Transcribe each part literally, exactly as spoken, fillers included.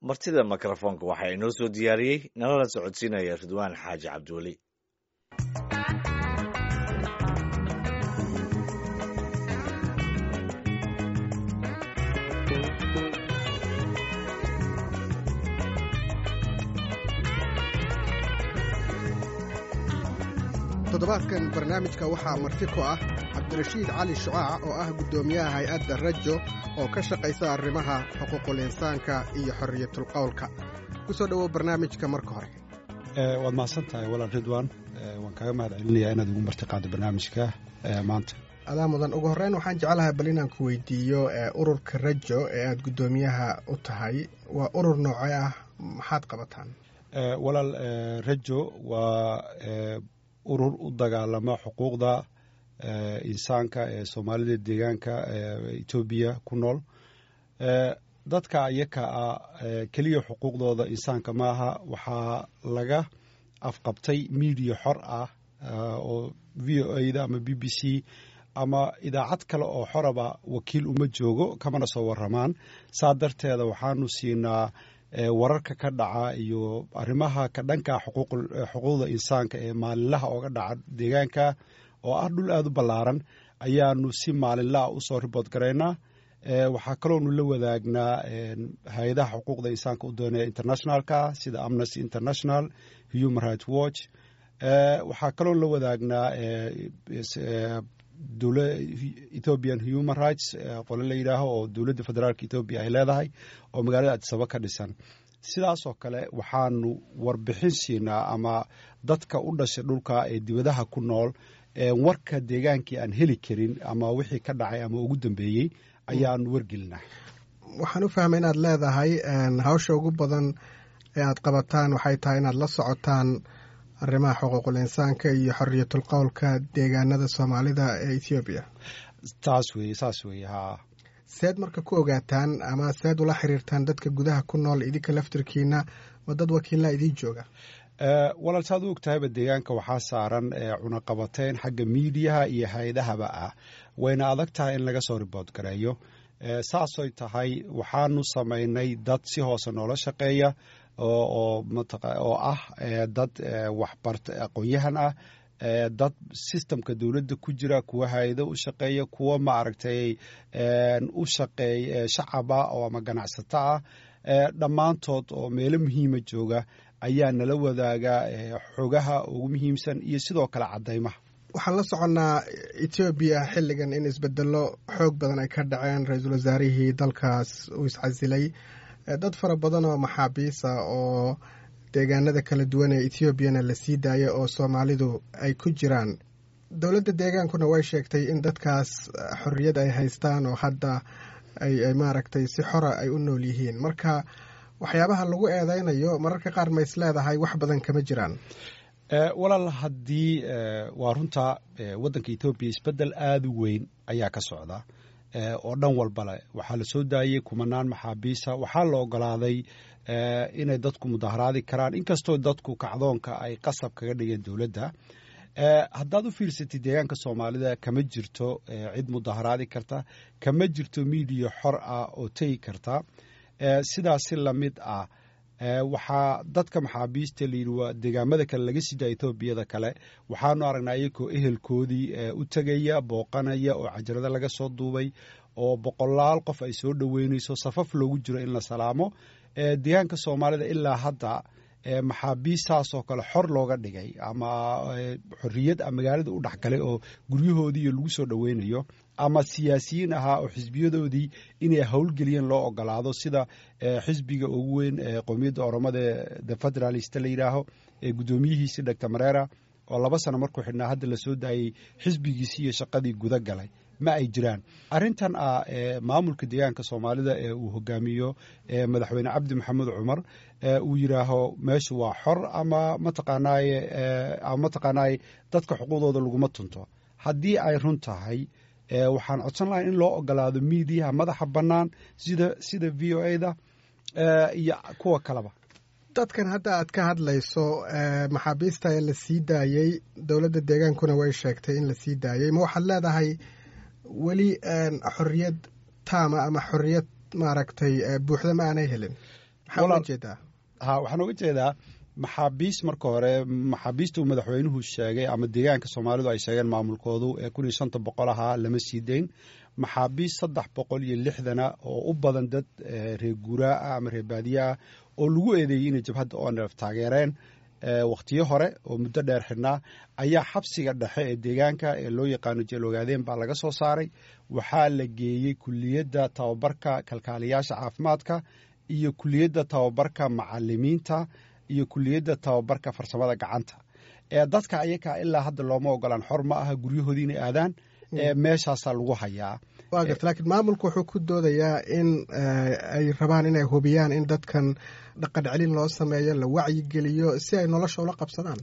martida mikrofoonka waxaa inoo soo diyaariyey nalala socodsiinaya Ridwaan Xaaji Cabdiweli. toddobaadkan barnaamijka waxaa marti ku ah cabdirashiid cali shucaac oo ah guddoomiyaha hay-adda rajo oo ka shaqaysa arrimaha xuquuqul insaanka iyo xorriyatul qowlka. ku soo dhowow barnaamijka marka hore. waad mahadsan tahay walaal Ridwaan, waan kaaga mahad celinayaa inaad ugu marti qaaddo barnaamijka maanta. adaa mudan. ugu horreyn waxaan jeclahay bal inaan ku weydiiyo ururka rajo ee aad guddoomiyaha u tahay, waa urur noocee ah, maxaad qabataan? walaal rajo waa urur u dagaalama xuquuqda insaanka ee soomaalida deegaanka Etoobiya ku nool. dadka ayaka ah keliya xuquuqdooda insaanka maaha, waxaa laga afqabtay media xor ah oo V O A da ama B B C ama idaacad kale oo xoraba wakiil uma joogo, kamana soo waramaan. saa darteeda waxaanu siinaa wararka ka dhaca iyo arrimaha ka dhanka xuquuqda insaanka ee maalinlaha ooga dhaca deegaanka oo ah dhul aad u ballaaran ayaanu si maalinlaha u soo ribood garaynaa. waxaa kaloonu la wadaagnaa hay-adaha xuquuqda insaanka u doonaya internationalka sida Amnesty International, Human Rights Watch. waxaa kaloo la wadaagnaa Ethiopian Human Rights qole la yidhaaho oo dowladda federaalka Ethiopia ay leedahay oo magaalada Addis Ababa ka dhisan. sidaasoo kale waxaanu warbixin siinaa ama dadka u dhashay dhulka ee dibadaha ku nool warka deegaankii aan heli karin ama wixii ka dhacay ama ugu dambeeyey ayaanu wargelinaa. waxaan u fahmay inaad leedahay hawsha ugu badan ee aad qabataan waxay tahay inaad la socotaan arrimaha xuquuqul insaanka iyo xorriyatul qowlka deegaanada Soomaalida ee Ethiopia. taas weeye saas weeye haa. seed marka ku ogaataan ama seed ula xiriirtaan dadka gudaha ku nool idinka laftirkiina ma dad wakiilaa idiin jooga? walaal saad u ogtahayba deegaanka waxaa saaran cunaqabateyn xagga miidiyaha iyo hay-adahaba ah, wayna adag tahay in laga soo ribood gareeyo. saasoy tahay waxaanu samaynay dad si hoose noola shaqeeya oo oo ah dad waxbarta aqoon-yahan ah, dad systemka dowladda ku jira, kuwa hay-ado u shaqeeya, kuwa maaragtay u shaqeeya shacaba oo ama ganacsato ah, dhammaantood oo meelo muhiima jooga ayaa nala wadaaga xogaha ugu muhiimsan iyo sidoo kale caddaymaha. waxaan la soconnaa Ethiopia xilligan in isbedelo xoog badan ay ka dhaceen. ra-iisul wasaarihii dalkaas uu iscasilay, dad fara badan oo maxaabiisa oo deegaanada kala duwan ee Ethiopiana la sii daaya oo Soomaalidu ay ku jiraan. dowladda deegaankuna way sheegtay in dadkaas xorriyad ay haystaan oo hadda ay ay maaragtay si xora ay u nool yihiin. marka waxyaabaha lagu eedeynayo mararka qaar ma is leedahay wax badan kama jiraan? walaal haddii waa runta waddanka Ethiopia isbeddel aad u weyn ayaa ka socda oo dhan walba leh. waxaa la soo daayey kumanaan maxaabiisa, waxaa la ogolaaday inay dadku mudaharaadi karaan, inkastoo dadku kacdoonka ay qasab kaga dhigeen dowladda. haddaad u fiirsatid deegaanka Soomaalida kama jirto cid mudaharaadi karta, kama jirto miidiya xor ah oo tegi karta. sidaasi lamid ah waxaa dadka maxaabiista la yidhi waa deegaamada kale laga sii daa Etoobiyada kale, waxaanu aragnaa iyagoo ehelkoodii u tegaya, booqanaya, oo cajalada laga soo duubay, oo boqolaal qof ay soo dhoweynayso, safaf loogu jiro in la salaamo. deegaanka Soomaalida ilaa hadda maxaabiistaasoo kale xor looga dhigay ama xorriyad magaalada u dhexgalay oo guryahoodii lagu soo dhoweynayo, ama siyaasiyiin ahaa oo xisbiyadoodii inay howlgeliyeen loo ogolaado, sida xisbiga ugu weyn ee qowmiyadda Oromada the Federalist la yidhaaho ee guddoomiyihiisi Doctor Mareera oo laba sano markuu xidhnaa hadda la soo daayey xisbigiisii iyo shaqadii guda galay. ma ay jiraan arrintan ah maamulka deegaanka Soomaalida ee uu hogaamiyo madaxweyne Cabdi Maxamed Cumar uu yiraaho meeshu waa xor ama mataqaanaay ama mataqaanaay dadka xuquuqdooda laguma tunto. haddii ay run tahay waxaan codsan lahayn in loo ogolaado miidiyaha madaxa bannaan sida sida V O A da iyo kuwa kaleba. dadkan hadda aad ka hadlayso maxaabiista ee la sii daayey, dowladda deegaankuna way sheegtay in la sii daayey, ma waxaad leedahay weli xorriyad taama ama xorriyad maaragtay buuxda ma aanay helin? maxaa uga jeedaa ha waxaan uga jeedaa maxaabiis marka hore maxaabiista uu madaxweynuhu sheegay ama deegaanka soomaalidu ay sheegeen maamulkoodu ee kun iyo shanta boqol ahaa lama sii dayn maxaabiis saddex boqol iyo lixdana oo u badan dad reer guuraa ah ama reer baadiye ah oo lagu eedeeyey inay jabhadda o n f taageereen wakhtiyo hore oo muddo dheer xidhnaa ayaa xabsiga dhexe ee deegaanka ee loo yaqaano jeel ogaadeen baa laga soo saaray waxaa la geeyey kuliyadda tababarka kalkaaliyaasha caafimaadka iyo kuliyadda tababarka macalimiinta iyo kuliyadda tababarka farsamada gacanta ee dadka ayakaa ilaa hadda looma ogolaan xor ma aha guryahoodii inay aadaan meeshaasaa lagu hayaa waa garta laakiin maamulku wuxuu ku doodayaa in ay rabaan inay hubiyaan in dadkan dhaqan celin loo sameeyo la wacyigeliyo si ay nolosha ula qabsadaan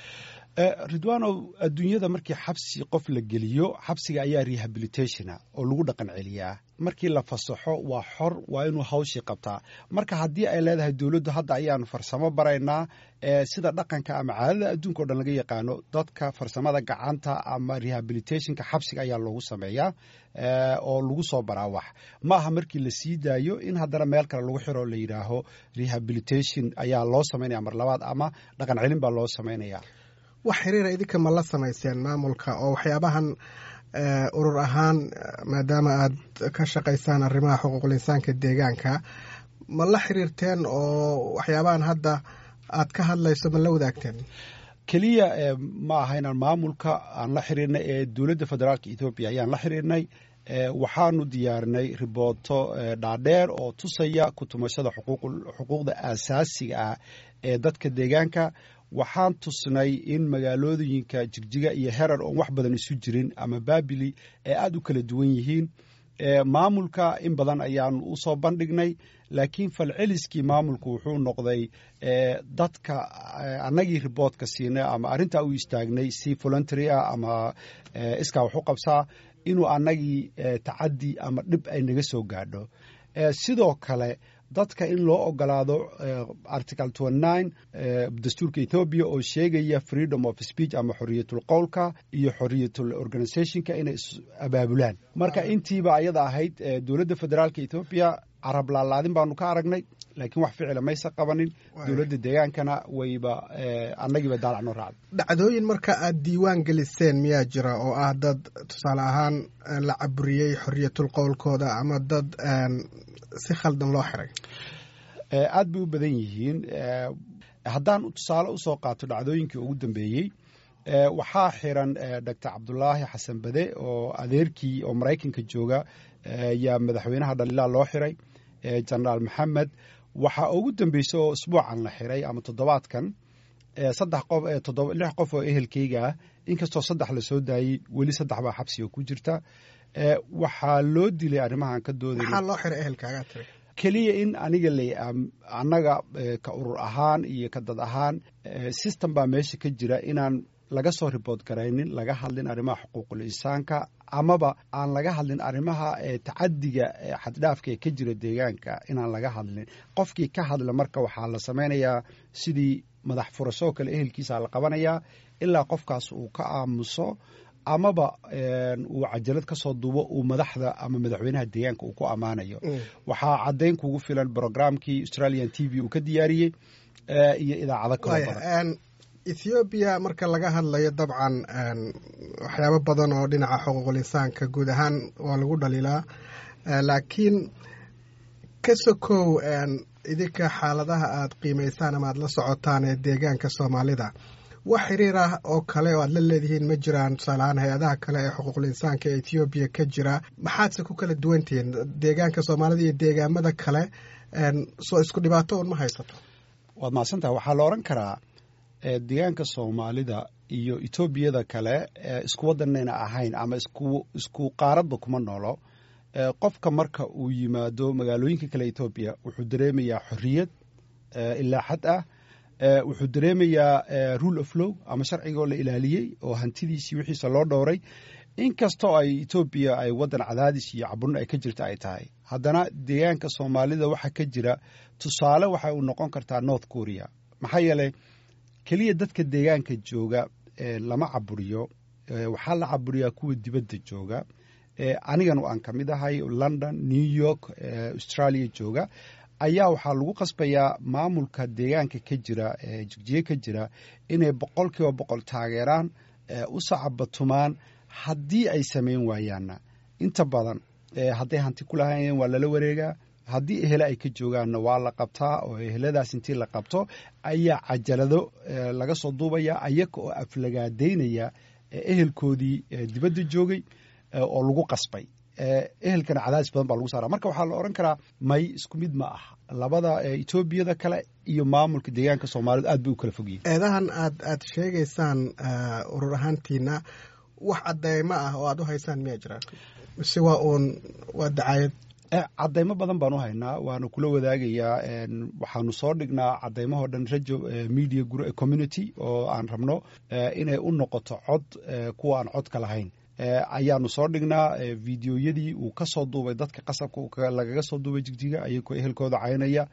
ridwaanow adduunyada markii xabsi qof la geliyo xabsiga ayaa rehabilitationa oo lagu dhaqan celiyaa markii la fasaxo waa xor waa inuu hawshii qabtaa marka haddii ay leedahay dowladdu hadda ayaanu farsamo baraynaa sida dhaqanka ama caadada adduunka o dhan laga yaqaano dadka farsamada gacanta ama rehabilitationka xabsiga ayaa loogu sameeyaa oo lagu soo baraa wax ma aha markii la sii daayo in haddana meel kale lagu xiro la yidhaaho rehabilitation ayaa loo samaynaya mar labaad ama dhaqan celin baa loo samaynaya wax xiriira idinka ma la samayseen maamulka oo waxyaabahan urur ahaan maadaama aad ka shaqaysaan arrimaha xuquuqul insaanka deegaanka ma la xiriirteen oo waxyaabahan hadda aad ka hadlayso ma la wadaagteen keliya ma aha inaan maamulka aan la xiriirnay ee dowladda federaalka ethoobiya ayaan la xiriirnay waxaanu diyaarinay ribooto dhaadheer oo tusaya kutumashada xuquuqda aasaasiga ah ee dadka deegaanka waxaan tusnay in magaalooyinka jigjiga iyo herar oon wax badan isu jirin ama baabili ee aada u kala duwan yihiin maamulka in badan ayaanu u soo bandhignay laakiin falceliskii maamulku wuxuu noqday dadka annagii riboodka siinay ama arrintaa u istaagnay si voluntary ah ama iskaa wax u qabsaa inuu annagii tacaddi ama dhib ay naga soo gaadho sidoo kale dadka in loo ogolaado article twenty-nine dastuurka Ethiopia oo sheegaya freedom of speech ama xoriyatul qowlka iyo xoriyatul organizationka inay abaabulaan marka intiiba ayada ahayd dowladda federaalka Ethiopia arab laalaadin baanu ka aragnay laakiin wax ficil ma aysan qabanin dowladda deegaankana wayba annagiiba daalacno raacay dhacdooyin marka aad diiwaan geliseen miyaa jira oo ah dad tusaale ahaan la caburiyey xoriyatul qowlkooda ama dad si khaldan loo xiray aad bay u badan yihiin haddaan tusaale u soo qaato dhacdooyinkii ugu dambeeyey waxaa xiran doctor cabdulaahi xasan bade oo adeerkii oo maraykanka jooga yaa madaxweynaha dhaliilaa loo xiray jenaraal maxamed waxaa ugu dambeysay oo isbuucan la xiray ama toddobaadkan saddex qof lix qof oo ehelkayga ah inkastoo saddex la soo daayey weli saddex baa xabsiga ku jirta waxaa loo dilay arrimahan ka doodayna maxaa loo xiray ehelkaagaa tiri keliya in aniga la annaga ka urur ahaan iyo ka dad ahaan system baa meesha ka jira inaan laga soo ribood garaynin laga hadlin arrimaha xuquuqul insaanka amaba aan laga hadlin arrimaha tacadiga xaddhaafka ee ka jira deegaanka inaan laga hadlin qofkii ka hadla marka waxaa la samaynayaa sidii madax furasho kale ehelkiisa la qabanayaa ilaa qofkaas uu ka aamuso amaba uu cajalad ka soo duubo uu madaxda ama madaxweynaha deegaanka uu ku ammaanayo waxaa caddayn kugu filan programkii australian t v uu ka diyaariyey iyo idaacado kalo badan ethoobiya marka laga hadlayo dabcan waxyaabo badan oo dhinaca xuquuqul insaanka guud ahaan waa lagu dhaliilaa laakiin ka sokow idinka xaaladaha aad qiimaysaan ama aad la socotaan ee deegaanka soomaalida wax xiriir ah oo kale oo aad la leedihiin ma jiraan tusaale ahaan hay-adaha kale ee xuquuqul insaanka ee ethoobiya ka jira maxaadse ku kala duwantihiin deegaanka soomaalida iyo deegaamada kale soo isku dhibaato un ma haysato waad mahadsantaha waxaa la odhan karaa deegaanka soomaalida iyo etoobiyada kale isku waddanayna ahayn ama isku isku qaaradba kuma noolo qofka marka uu yimaado magaalooyinka kale etoobiya wuxuu dareemayaa xorriyad ilaa xad ah wuxuu dareemayaa rule of law ama sharcigoo la ilaaliyey oo hantidiisii wixiisa loo dhowray inkastoo ay etoobiya ay waddan cadaadis iyo caburno ay ka jirta ay tahay haddana deegaanka soomaalida waxaa ka jira tusaale waxa uu noqon kartaa north korea maxaa yeelay keliya dadka deegaanka jooga lama caburiyo waxaa la caburiyaa kuwa dibadda jooga anigan aan ka mid ahay london new york australia jooga ayaa waxaa lagu qasbayaa maamulka deegaanka ka jira ee jigjiye ka jira inay boqol kiiba boqol taageeraan u sacabatumaan haddii ay samayn waayaanna inta badan hadday hanti ku lahaayeen waa lala wareegaa haddii ehele ay ka joogaanna waa la qabtaa oo eheladaas intii la qabto ayaa cajalado laga soo duubaya ayaga oo aflagaadaynaya ehelkoodii dibadda joogay oo lagu qasbay ehelkana cadaadis badan baa lagu saara marka waxaa la odhan karaa may isku mid ma ah labada etoobiyada kale iyo maamulka deegaanka soomaalidu aad bay u kala fogyihin eedahan aad aad sheegaysaan urur ahaantiina wax cadeymo ah oo aad u haysaan miyaa jira mise waa uun waa dacaayad cadaymo badan baan u haynaa waanu kula wadaagayaa waxaanu soo dhignaa cadaymahoo dhan rajo media community oo aan rabno inay u noqoto cod kuwa aan codka lahayn ayaanu soo dhignaa videoyadii uu ka soo duubay dadka qasabka lagaga soo duubay jigjiga ayagoo ehelkooda caynaya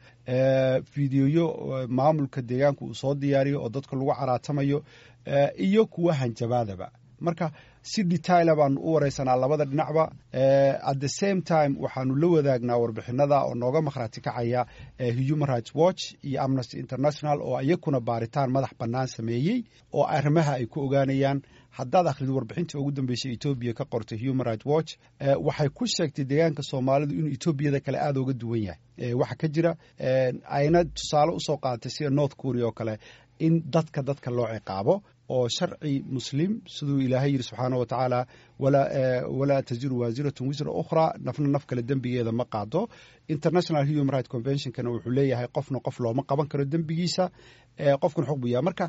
videoyo maamulka deegaanka uu soo diyaariyo oo dadka lagu caraatamayo iyo kuwa hanjabaadaba marka si detaila baanu u wareysanaa labada dhinacba at the same time waxaanu la wadaagnaa warbixinada oo nooga makhraati kacaya Human Rights Watch iyo Amnesty International oo iyakuna baaritaan madax bannaan sameeyey oo arrimaha ay ku ogaanayaan haddaad akhrido warbixintii ugu dambeysay Ethiopia ka qortay Human Rights Watch waxay ku sheegtay deegaanka Soomaalidu inuu Ethiopiyada kale aad uga duwan yahay waxa ka jira ayna tusaale u soo qaadatay sida North Korea oo kale in dadka dadka loo ciqaabo oo sharci muslim siduu ilaahay yiri subxaanahu wa tacaala walaa walaa taziru waasiratun wisra ukhra nafna naf kale dembigeeda ma qaado international human rights convention kana wuxuu leeyahay qofna qof looma qaban karo dembigiisa qofkan xog buyaa marka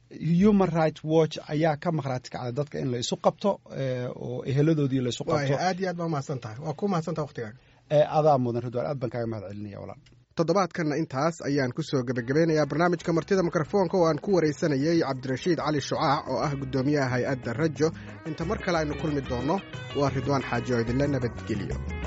Human Rights Watch ayaa ka maqraati kacay dadka in la isu qabto oo eheladoodii la isu qabto aad iyo aad baa mahadsan tahay waa ku mahadsan tahay waqtigaaga adaa mudan ridwaan aad baan kaaga mahad celinaya walaal toddobaadkanna intaas ayaan ku soo gebagabeynayaa barnaamijka martida mikrofoonka oo aan ku waraysanayey cabdirashiid cali shucaac oo ah guddoomiyaha hay-adda rajo inta mar kale aynu kulmi doonno waa ridwaan xaaji oo idinla nabadgeliyo